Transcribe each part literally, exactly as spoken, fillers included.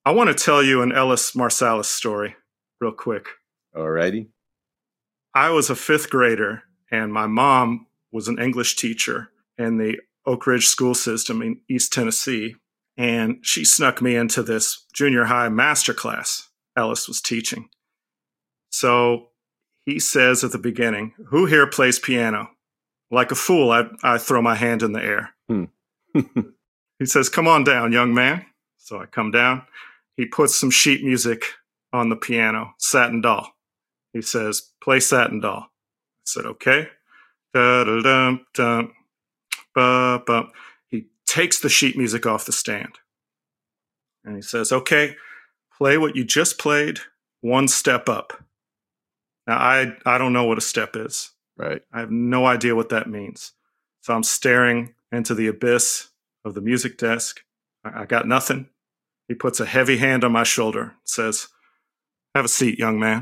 I want to tell you an Ellis Marsalis story real quick. All righty. I was a fifth grader, and my mom was an English teacher in the Oak Ridge school system in East Tennessee, and she snuck me into this junior high master class Ellis was teaching. So he says at the beginning, "Who here plays piano?" Like a fool, I, I throw my hand in the air. Hmm. He says, "Come on down, young man." So I come down. He puts some sheet music on the piano, Satin Doll. He says, "Play Satin Doll." I said, "Okay." Da-da-dum, dum, ba-bum. He takes the sheet music off the stand. And he says, "Okay, play what you just played, one step up." Now, I, I don't know what a step is. Right. I have no idea what that means. So I'm staring into the abyss of the music desk. I, I got nothing. He puts a heavy hand on my shoulder, says, "Have a seat, young man."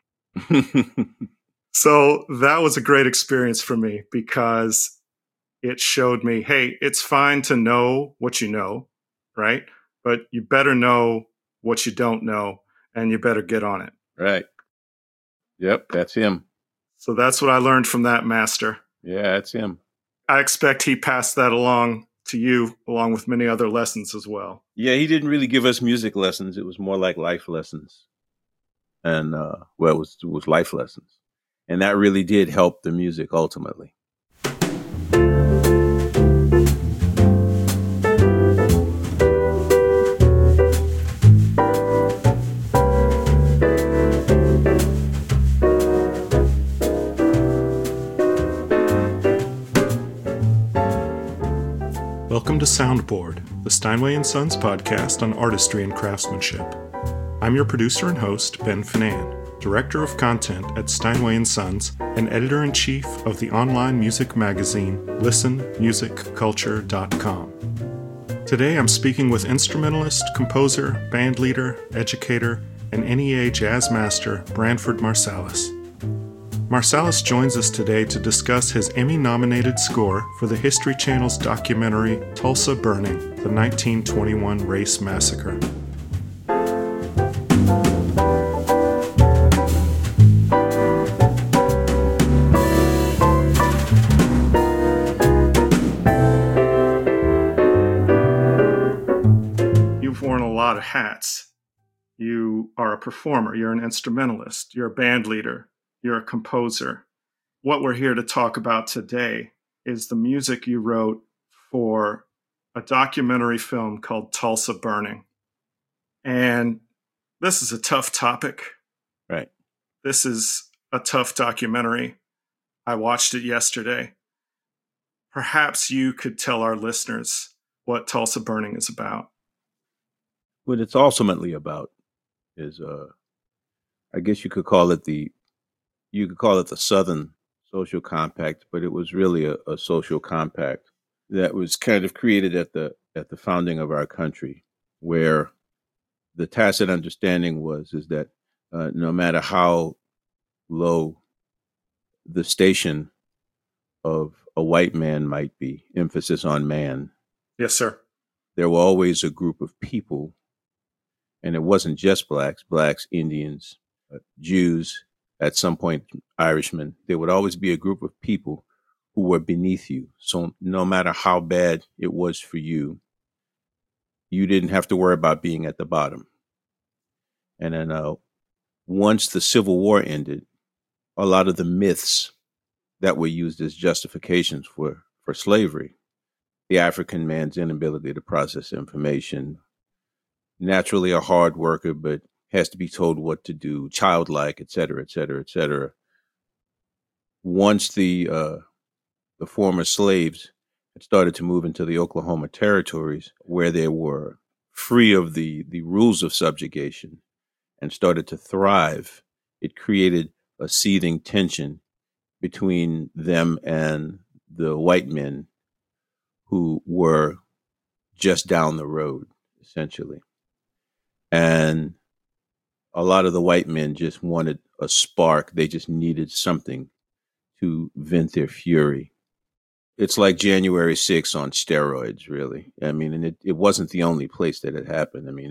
So that was a great experience for me because it showed me, hey, it's fine to know what you know, right? But you better know what you don't know, and you better get on it. Right. Yep, that's him. So that's what I learned from that master. Yeah, that's him. I expect he passed that along to you, along with many other lessons as well. Yeah, he didn't really give us music lessons. It was more like life lessons. And, uh, well, it was, it was life lessons. And that really did help the music ultimately. Welcome to Soundboard, the Steinway and Sons podcast on artistry and craftsmanship. I'm your producer and host, Ben Finan, Director of Content at Steinway and Sons and Editor-in-Chief of the online music magazine listen music culture dot com. Today I'm speaking with instrumentalist, composer, bandleader, educator, and N E A jazz master Branford Marsalis. Marsalis joins us today to discuss his Emmy-nominated score for the History Channel's documentary Tulsa Burning, the nineteen twenty-one Race Massacre. You've worn a lot of hats. You are a performer, you're an instrumentalist, you're a band leader, you're a composer. What we're here to talk about today is the music you wrote for a documentary film called Tulsa Burning. And this is a tough topic. Right. This is a tough documentary. I watched it yesterday. Perhaps you could tell our listeners what Tulsa Burning is about. What it's ultimately about is, uh, I guess you could call it the You could call it the Southern Social Compact, but it was really a, a social compact that was kind of created at the at the founding of our country, where the tacit understanding was is that uh, no matter how low the station of a white man might be, emphasis on man. Yes, sir. There were always a group of people, and it wasn't just blacks, blacks, Indians, uh, Jews, at some point, Irishmen. There would always be a group of people who were beneath you. So no matter how bad it was for you, you didn't have to worry about being at the bottom. And then uh, once the Civil War ended, a lot of the myths that were used as justifications for, for slavery, the African man's inability to process information, naturally a hard worker, but has to be told what to do, childlike, et cetera, et cetera, et cetera. Once the uh, the former slaves had started to move into the Oklahoma territories, where they were free of the, the rules of subjugation and started to thrive, it created a seething tension between them and the white men who were just down the road, essentially. And a lot of the white men just wanted a spark. They just needed something to vent their fury. It's like January sixth on steroids, really. I mean, and it, it wasn't the only place that it happened. I mean, it,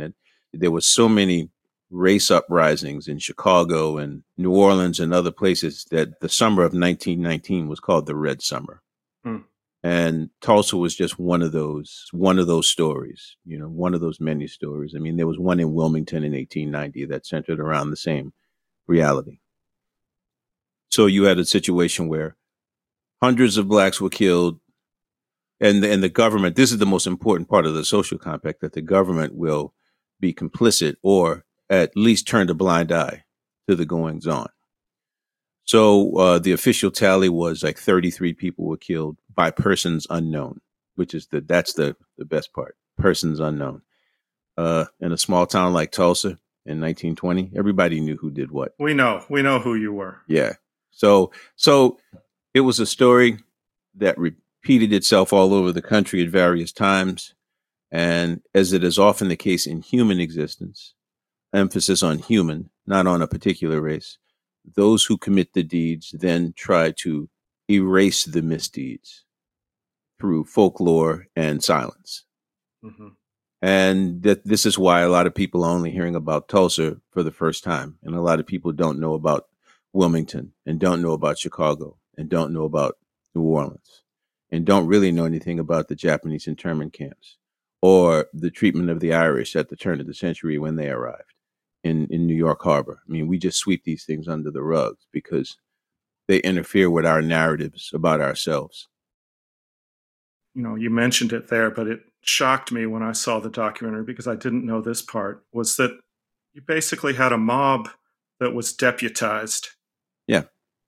there were so many race uprisings in Chicago and New Orleans and other places that the summer of nineteen nineteen was called the Red Summer. Hmm. And Tulsa was just one of those, one of those stories, you know, one of those many stories. I mean, there was one in Wilmington in eighteen ninety that centered around the same reality. So you had a situation where hundreds of blacks were killed, and, and the government, this is the most important part of the social compact, that the government will be complicit or at least turn a blind eye to the goings on. So uh, the official tally was like thirty-three people were killed by persons unknown, which is the that's the, the best part, persons unknown. Uh, in a small town like Tulsa in nineteen twenty, everybody knew who did what. We know, we know who you were. Yeah. So so it was a story that repeated itself all over the country at various times. And as it is often the case in human existence, emphasis on human, not on a particular race, those who commit the deeds then try to erase the misdeeds through folklore and silence. Mm-hmm. And that this is why a lot of people are only hearing about Tulsa for the first time. And a lot of people don't know about Wilmington and don't know about Chicago and don't know about New Orleans and don't really know anything about the Japanese internment camps or the treatment of the Irish at the turn of the century when they arrived in, in New York Harbor. I mean, we just sweep these things under the rugs because they interfere with our narratives about ourselves. You know, you mentioned it there, but it shocked me when I saw the documentary because I didn't know this part, was that you basically had a mob that was deputized. Yeah.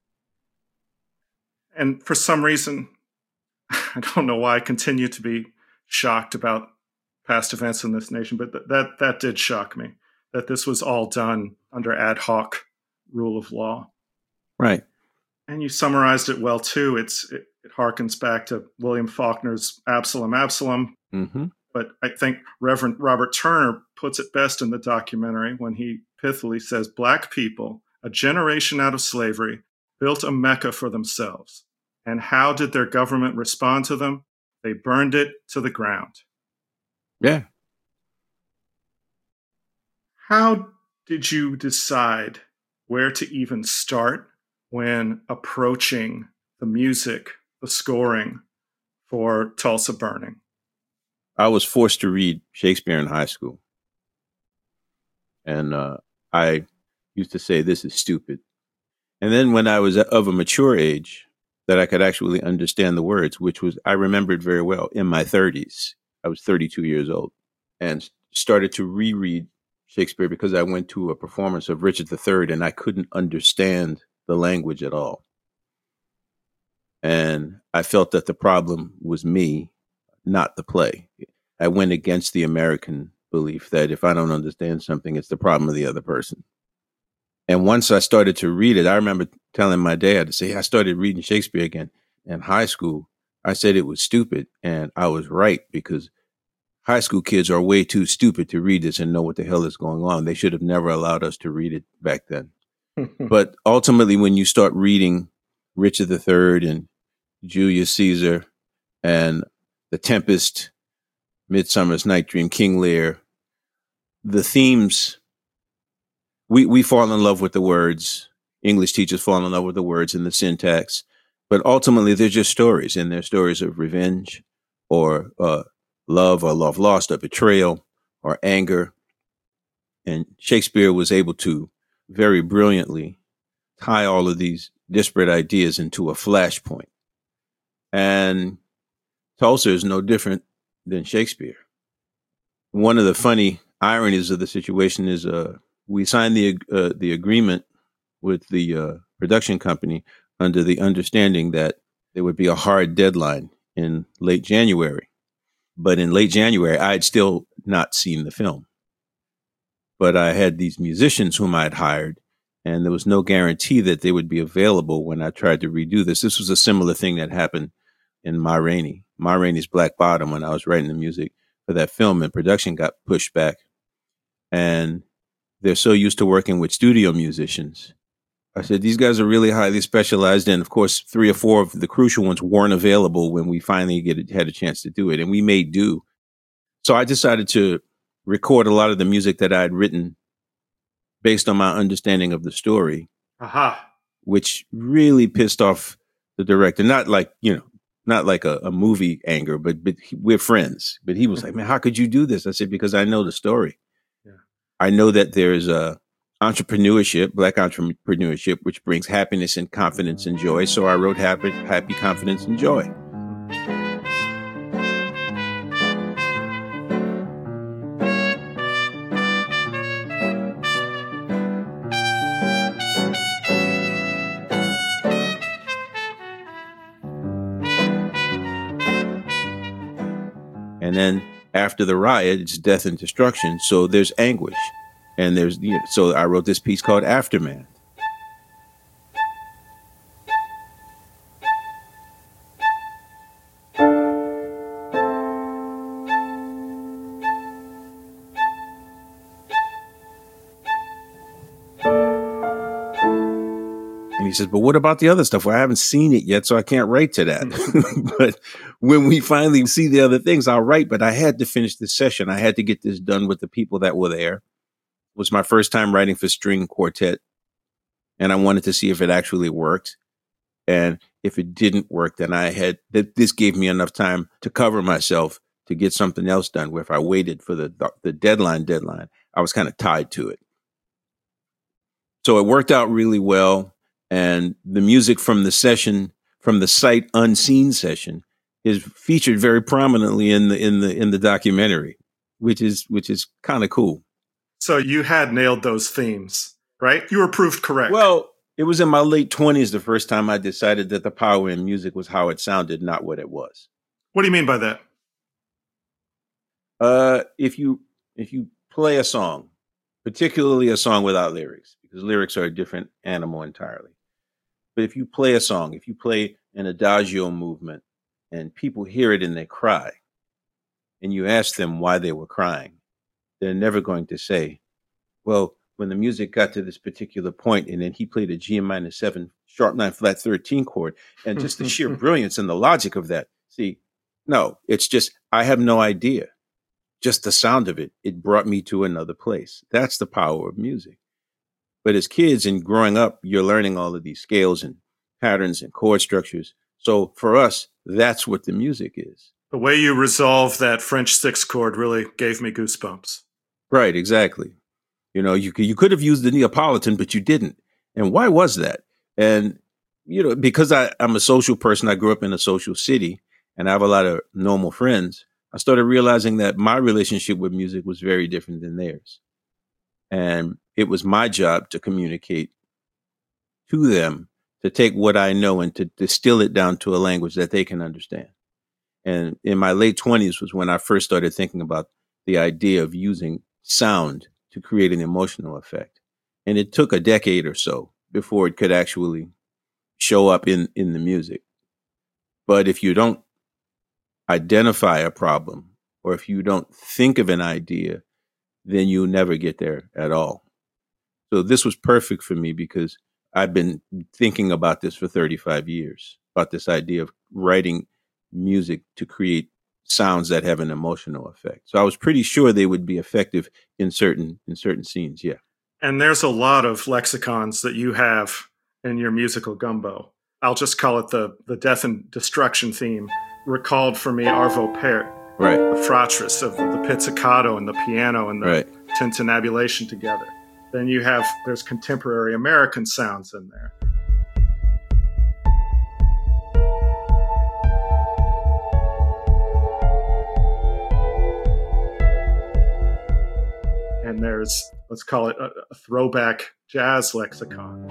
And for some reason, I don't know why I continue to be shocked about past events in this nation, but th- that that did shock me, that this was all done under ad hoc rule of law. Right. And you summarized it well, too. It's It, it harkens back to William Faulkner's Absalom, Absalom. Mm-hmm. But I think Reverend Robert Turner puts it best in the documentary when he pithily says, Black people, a generation out of slavery, built a Mecca for themselves. And how did their government respond to them? They burned it to the ground. Yeah. How did you decide where to even start when approaching the music, the scoring for Tulsa Burning? I was forced to read Shakespeare in high school. And uh, I used to say, this is stupid. And then when I was of a mature age, that I could actually understand the words, which was, I remembered very well, in my thirties. I was thirty-two years old and started to reread Shakespeare because I went to a performance of Richard the Third and I couldn't understand the language at all. And I felt that the problem was me, not the play. I went against the American belief that if I don't understand something, it's the problem of the other person. And once I started to read it, I remember telling my dad to say, I started reading Shakespeare again in high school. I said it was stupid. And I was right, because high school kids are way too stupid to read this and know what the hell is going on. They should have never allowed us to read it back then. But ultimately, when you start reading Richard the Third and Julius Caesar and The Tempest, Midsummer's Night Dream, King Lear, the themes, we, we fall in love with the words. English teachers fall in love with the words and the syntax. But ultimately, they're just stories, and they're stories of revenge or uh, love or love lost or betrayal or anger. And Shakespeare was able to very brilliantly tie all of these disparate ideas into a flashpoint. And Tulsa is no different than Shakespeare. One of the funny ironies of the situation is uh, we signed the uh, the agreement with the uh, production company under the understanding that there would be a hard deadline in late January. But in late January, I had still not seen the film. But I had these musicians whom I had hired, and there was no guarantee that they would be available when I tried to redo this. This was a similar thing that happened in Ma Rainey. Ma Rainey's Black Bottom, when I was writing the music for that film, and production got pushed back. And they're so used to working with studio musicians. I said, these guys are really highly specialized. And of course, three or four of the crucial ones weren't available when we finally get, had a chance to do it. And we made do. So I decided to record a lot of the music that I had written based on my understanding of the story. Aha. Which really pissed off the director. Not like, you know, not like a, a movie anger, but, but he, we're friends. But he was like, man, how could you do this? I said, because I know the story. Yeah. I know that there's a entrepreneurship, Black entrepreneurship, which brings happiness and confidence and joy. So I wrote Happy, Happy Confidence and Joy. And then after the riot, it's death and destruction. So there's anguish. And there's, you know, so I wrote this piece called Aftermath. And he says, but what about the other stuff? Well, I haven't seen it yet, so I can't write to that. But when we finally see the other things, I'll write. But I had to finish this session. I had to get this done with the people that were there. It was my first time writing for string quartet. And I wanted to see if it actually worked. And if it didn't work, then I had, that this gave me enough time to cover myself to get something else done. Where if I waited for the, the deadline deadline, I was kind of tied to it. So it worked out really well. And the music from the session, from the Sight Unseen session, is featured very prominently in the in the in the documentary, which is which is kind of cool. So you had nailed those themes, right? You were proved correct. Well, it was in my late twenties the first time I decided that the power in music was how it sounded, not what it was. What do you mean by that? Uh, if you if you play a song, particularly a song without lyrics, because lyrics are a different animal entirely. But if you play a song, if you play an adagio movement and people hear it and they cry, and you ask them why they were crying, they're never going to say, well, when the music got to this particular point and then he played a G minor seven, sharp nine, flat thirteen chord, and just the sheer brilliance and the logic of that. See, no, it's just, I have no idea. Just the sound of it, it brought me to another place. That's the power of music. But as kids and growing up, you're learning all of these scales and patterns and chord structures. So for us, that's what the music is. The way you resolve that French six chord really gave me goosebumps. Right, exactly. You know, you, you could have used the Neapolitan, but you didn't. And why was that? And, you know, because I, I'm a social person, I grew up in a social city, and I have a lot of normal friends, I started realizing that my relationship with music was very different than theirs. And it was my job to communicate to them, to take what I know and to distill it down to a language that they can understand. And in my late twenties was when I first started thinking about the idea of using sound to create an emotional effect. And it took a decade or so before it could actually show up in, in the music. But if you don't identify a problem, or if you don't think of an idea, then you'll never get there at all. So this was perfect for me because I've been thinking about this for thirty-five years, about this idea of writing music to create sounds that have an emotional effect. So I was pretty sure they would be effective in certain in certain scenes, yeah. And there's a lot of lexicons that you have in your musical gumbo. I'll just call it the, the death and destruction theme, recalled for me Arvo Pärt. Right. The fratres of the, the pizzicato and the piano and the right. tintinnabulation together. Then you have, there's contemporary American sounds in there. And there's, let's call it a, a throwback jazz lexicon.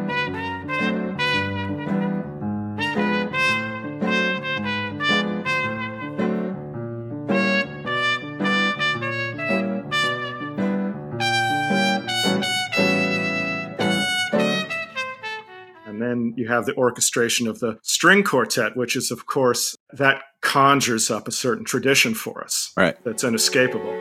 And then you have the orchestration of the string quartet, which is, of course, that conjures up a certain tradition for us. Right. That's inescapable.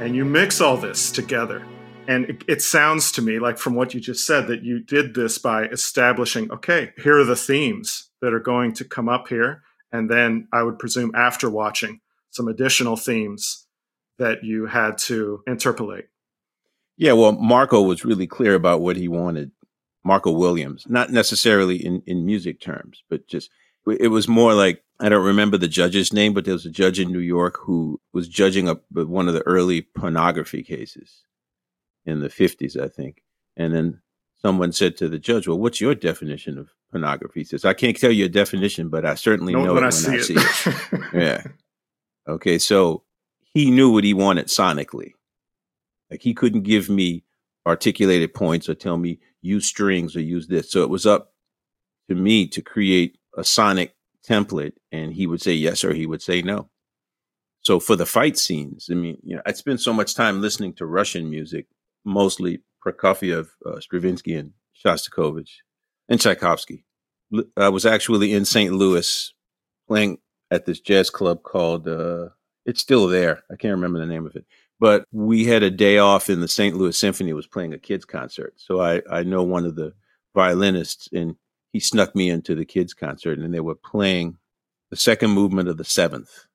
and you mix all this together. And it, it sounds to me like, from what you just said, that you did this by establishing, okay, here are the themes that are going to come up here. And then I would presume after watching, some additional themes that you had to interpolate. Yeah, well, Marco was really clear about what he wanted. Marco Williams, not necessarily in, in music terms, but just, it was more like, I don't remember the judge's name, but there was a judge in New York who was judging a, one of the early pornography cases in the fifties, I think. And then someone said to the judge, well, what's your definition of pornography? He says, I can't tell you a definition, but I certainly know, know it when I see, I see it. it. Yeah. Okay, so he knew what he wanted sonically. Like, he couldn't give me articulated points or tell me use strings or use this. So it was up to me to create a sonic template, and he would say yes or he would say no. So for the fight scenes, I mean, you know, I spent so much time listening to Russian music, mostly Prokofiev, uh, Stravinsky, and Shostakovich, and Tchaikovsky. I was actually in Saint Louis playing at this jazz club called, uh, it's still there. I can't remember the name of it. But we had a day off, and the Saint Louis Symphony was playing a kids concert. So I, I know one of the violinists, and he snuck me into the kids concert, and they were playing the second movement of the seventh.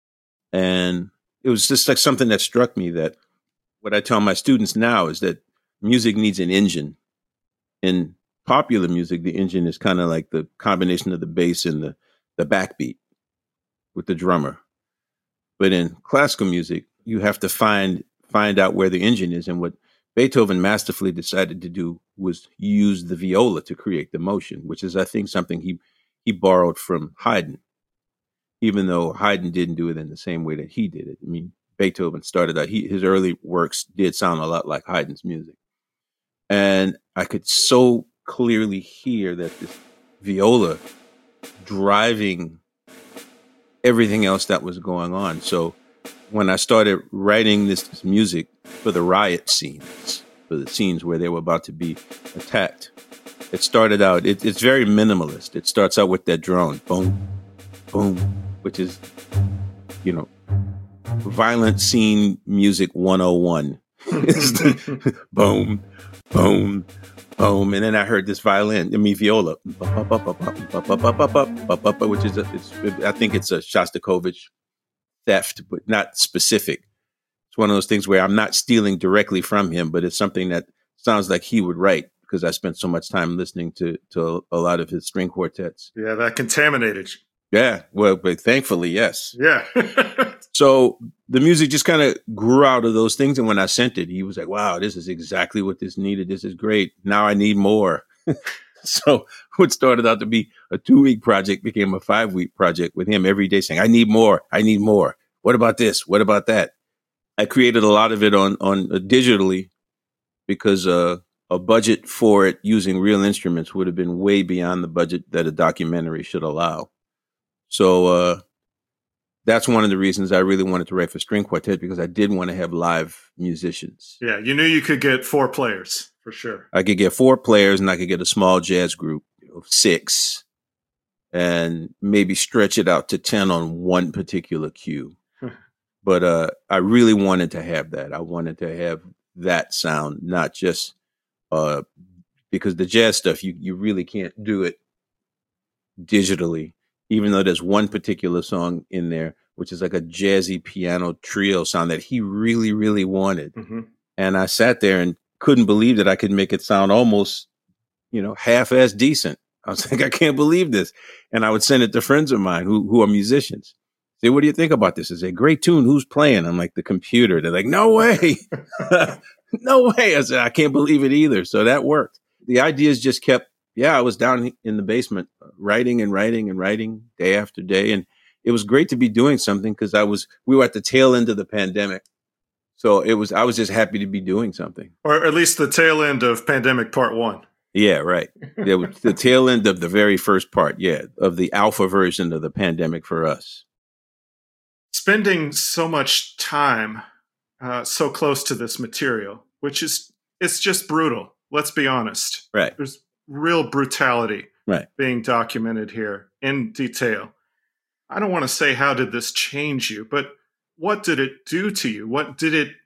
And it was just like something that struck me, that what I tell my students now is that music needs an engine. In popular music, the engine is kind of like the combination of the bass and the, the backbeat with the drummer. But in classical music, you have to find find out where the engine is. And what Beethoven masterfully decided to do was use the viola to create the motion, which is, I think, something he, he borrowed from Haydn, even though Haydn didn't do it in the same way that he did it. I mean, Beethoven started out, he, his early works did sound a lot like Haydn's music. And I could so clearly hear that this viola driving everything else that was going on. So when I started writing this music for the riot scenes, for the scenes where they were about to be attacked, it started out, it, it's very minimalist. It starts out with that drone, boom, boom, which is, you know, violent scene music one oh one. Boom, boom, boom. And then I heard this violin, I mean, viola, which is, a, it's, I think it's a Shostakovich theft, but not specific. It's one of those things where I'm not stealing directly from him, but it's something that sounds like he would write, because I spent so much time listening to, to a lot of his string quartets. Yeah, that contaminated you. Yeah, well, but thankfully, yes. Yeah. So the music just kind of grew out of those things. And when I sent it, he was like, wow, this is exactly what this needed. This is great. Now I need more. So what started out to be a two-week project became a five-week project with him every day saying, I need more. I need more. What about this? What about that? I created a lot of it on, on uh, digitally, because uh, a budget for it using real instruments would have been way beyond the budget that a documentary should allow. So uh, that's one of the reasons I really wanted to write for string quartet, because I did want to have live musicians. Yeah, you knew you could get four players for sure. I could get four players, and I could get a small jazz group of six, and maybe stretch it out to ten on one particular cue. But uh, I really wanted to have that. I wanted to have that sound, not just uh, because the jazz stuff, you, you really can't do it digitally, even though there's one particular song in there, which is like a jazzy piano trio sound that he really, really wanted. Mm-hmm. And I sat there and couldn't believe that I could make it sound almost, you know, half-ass decent. I was like, I can't believe this. And I would send it to friends of mine who, who are musicians. Say, what do you think about this? I say, great tune. Who's playing? I'm like, the computer. They're like, no way. No way. I said, I can't believe it either. So that worked. The ideas just kept, yeah, I was down in the basement writing and writing and writing day after day. And it was great to be doing something, because I was, we were at the tail end of the pandemic. So it was, I was just happy to be doing something. Or at least the tail end of pandemic part one. Yeah, right. It was the tail end of the very first part. Yeah. Of the alpha version of the pandemic for us. Spending so much time uh, so close to this material, which is, it's just brutal. Let's be honest. Right. There's real brutality right. being documented here in detail. I don't want to say, how did this change you, but what did it do to you? What did it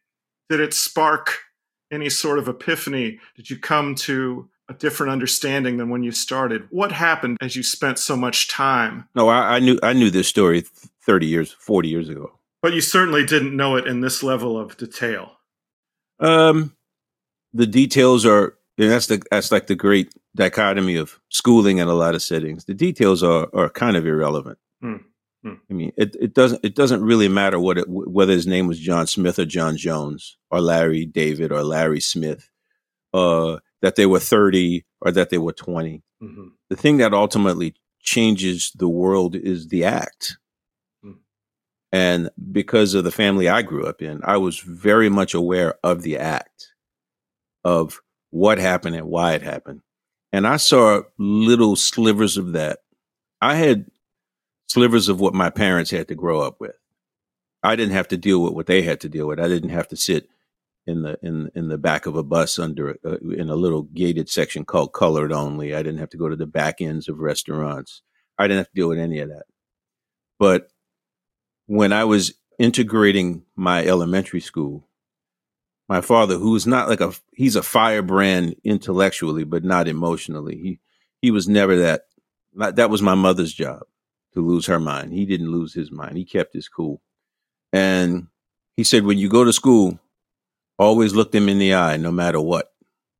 Did it spark any sort of epiphany? Did you come to a different understanding than when you started? What happened as you spent so much time? No, I, I knew I knew this story thirty years, forty years ago. But you certainly didn't know it in this level of detail. Um, the details are, and that's the that's like the great dichotomy of schooling in a lot of settings. The details are are kind of irrelevant. Hmm. Hmm. I mean, it, it doesn't it doesn't really matter what it, whether his name was John Smith or John Jones or Larry David or Larry Smith, uh, that they were thirty or that they were twenty. Mm-hmm. The thing that ultimately changes the world is the act. Hmm. And because of the family I grew up in, I was very much aware of the act, of what happened and why it happened. And I saw little slivers of that. I had slivers of what my parents had to grow up with. I didn't have to deal with what they had to deal with. I didn't have to sit in the in in the back of a bus under uh, in a little gated section called colored only. I didn't have to go to the back ends of restaurants. I didn't have to deal with any of that. But when I was integrating my elementary school, my father, who was not like a he's a firebrand intellectually, but not emotionally. He he was never that. That was my mother's job, to lose her mind. He didn't lose his mind. He kept his cool. And he said, when you go to school, always look them in the eye, no matter what.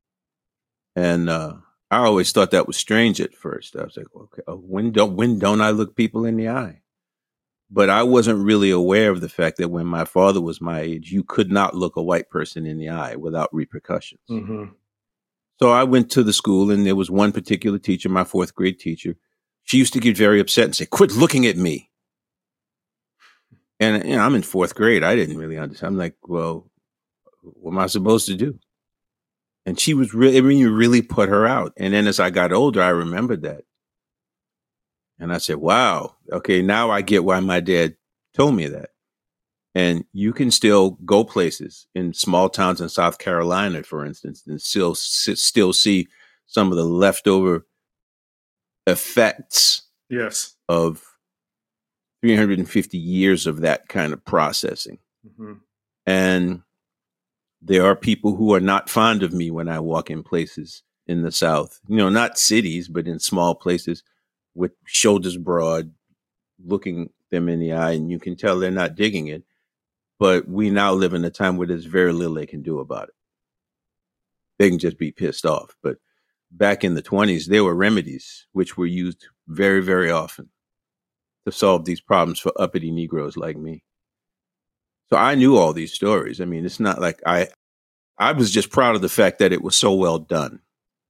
And uh, I always thought that was strange at first. I was like, okay, when don't when don't I look people in the eye? But I wasn't really aware of the fact that when my father was my age, you could not look a white person in the eye without repercussions. Mm-hmm. So I went to the school, and there was one particular teacher, my fourth grade teacher. She used to get very upset and say, "Quit looking at me." And you know, I'm in fourth grade. I didn't really understand. I'm like, well, what am I supposed to do? And she was really, I mean, you really put her out. And then as I got older, I remembered that. And I said, wow, okay, now I get why my dad told me that. And you can still go places in small towns in South Carolina, for instance, and still still see some of the leftover effects yes. of three hundred fifty years of that kind of processing. Mm-hmm. And there are people who are not fond of me when I walk in places in the South, you know, not cities, but in small places with shoulders broad, looking them in the eye, and you can tell they're not digging it. But we now live in a time where there's very little they can do about it. They can just be pissed off. But back in the twenties, there were remedies which were used very, very often to solve these problems for uppity Negroes like me. So I knew all these stories. I mean, it's not like I, I was just proud of the fact that it was so well done.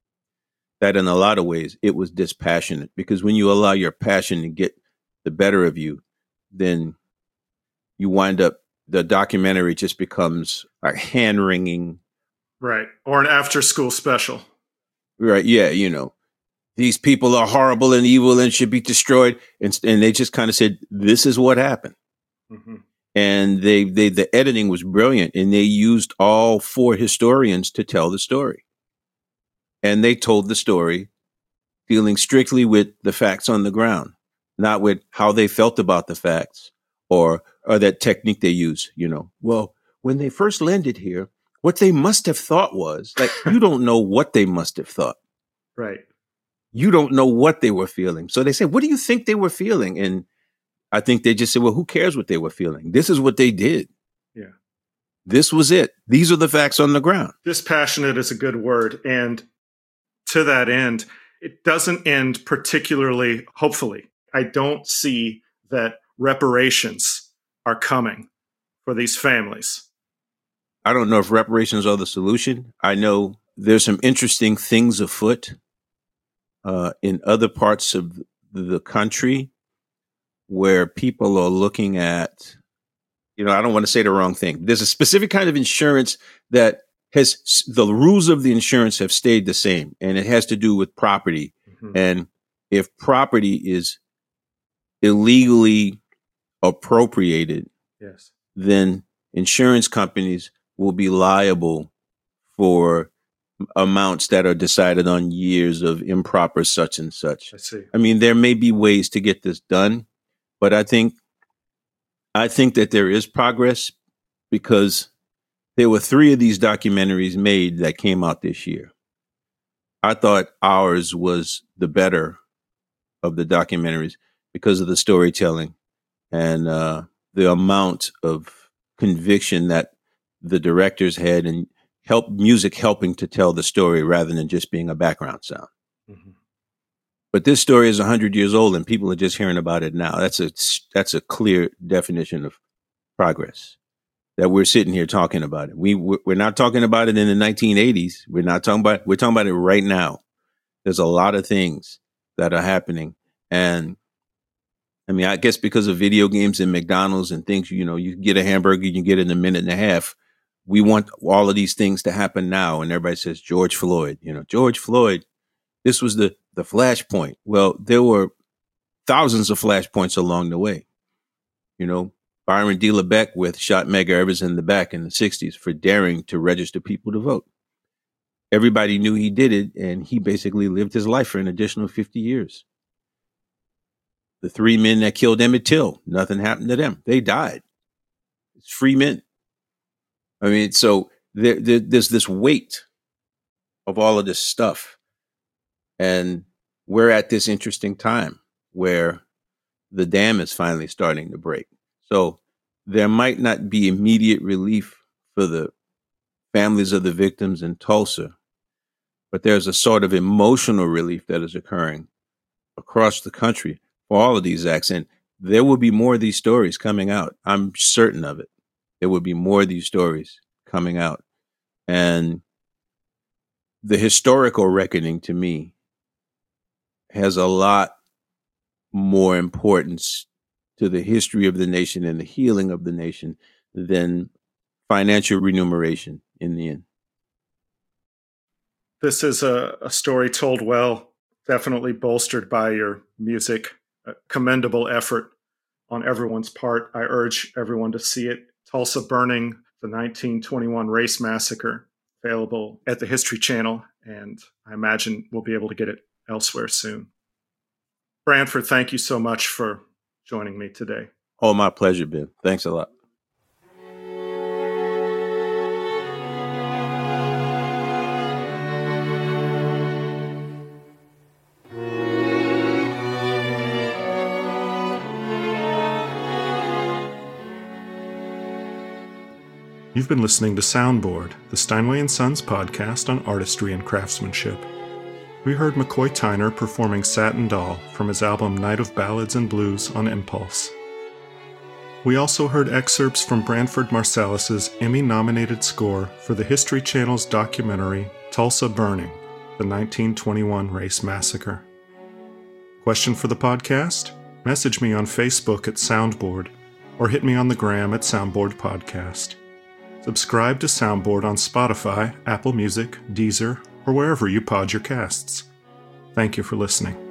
That in a lot of ways, it was dispassionate, because when you allow your passion to get the better of you, then you wind up, the documentary just becomes like hand wringing. Right. Or an after school special. Right. Yeah. You know, these people are horrible and evil and should be destroyed. And, and they just kind of said, this is what happened. Mm-hmm. And they, they, the editing was brilliant, and they used all four historians to tell the story. And they told the story dealing strictly with the facts on the ground, not with how they felt about the facts or, or that technique they use. You know, well, when they first landed here, what they must have thought was, like, you don't know what they must have thought. Right. You don't know what they were feeling. So they said, what do you think they were feeling? And I think they just said, well, who cares what they were feeling? This is what they did. Yeah. This was it. These are the facts on the ground. Dispassionate is a good word. And to that end, it doesn't end particularly hopefully. I don't see that reparations are coming for these families. I don't know if reparations are the solution. I know there's some interesting things afoot uh, in other parts of the country where people are looking at, you know, I don't want to say the wrong thing. There's a specific kind of insurance that has, the rules of the insurance have stayed the same, and it has to do with property. Mm-hmm. And if property is illegally appropriated, yes, then insurance companies will be liable for amounts that are decided on years of improper such and such. I see. I mean, there may be ways to get this done, but I think, I think that there is progress, because there were three of these documentaries made that came out this year. I thought ours was the better of the documentaries because of the storytelling and uh, the amount of conviction that the directors had and help music helping to tell the story rather than just being a background sound. Mm-hmm. But this story is one hundred years old and people are just hearing about it now. That's a, that's a clear definition of progress. That we're sitting here talking about it. We we're not talking about it in the nineteen eighties. We're not talking about. We're talking about it right now. There's a lot of things that are happening, and I mean, I guess because of video games and McDonald's and things, you know, you get a hamburger, you can get it in a minute and a half. We want all of these things to happen now, and everybody says George Floyd. You know, George Floyd. This was the the flashpoint. Well, there were thousands of flashpoints along the way. You know. Byron D. LeBecq shot Medgar Evers in the back in the sixties for daring to register people to vote. Everybody knew he did it, and he basically lived his life for an additional fifty years. The three men that killed Emmett Till, nothing happened to them. They died. It's free men. I mean, so there, there, there's this weight of all of this stuff. And we're at this interesting time where the dam is finally starting to break. So there might not be immediate relief for the families of the victims in Tulsa, but there's a sort of emotional relief that is occurring across the country for all of these acts. And there will be more of these stories coming out. I'm certain of it. There will be more of these stories coming out. And the historical reckoning to me has a lot more importance to the history of the nation and the healing of the nation than financial remuneration in the end. This is a, a story told well, definitely bolstered by your music. A commendable effort on everyone's part. I urge everyone to see it. Tulsa Burning, the nineteen twenty-one Race Massacre, available at the History Channel, and I imagine we'll be able to get it elsewhere soon. Branford, thank you so much for joining me today. Oh, my pleasure, Ben. Thanks a lot. You've been listening to Soundboard, the Steinway and Sons podcast on artistry and craftsmanship. We heard McCoy Tyner performing Satin Doll from his album Night of Ballads and Blues on Impulse. We also heard excerpts from Branford Marsalis' Emmy-nominated score for the History Channel's documentary Tulsa Burning, the nineteen twenty-one Race Massacre. Question for the podcast? Message me on Facebook at Soundboard or hit me on the gram at Soundboard Podcast. Subscribe to Soundboard on Spotify, Apple Music, Deezer, or wherever you pod your casts. Thank you for listening.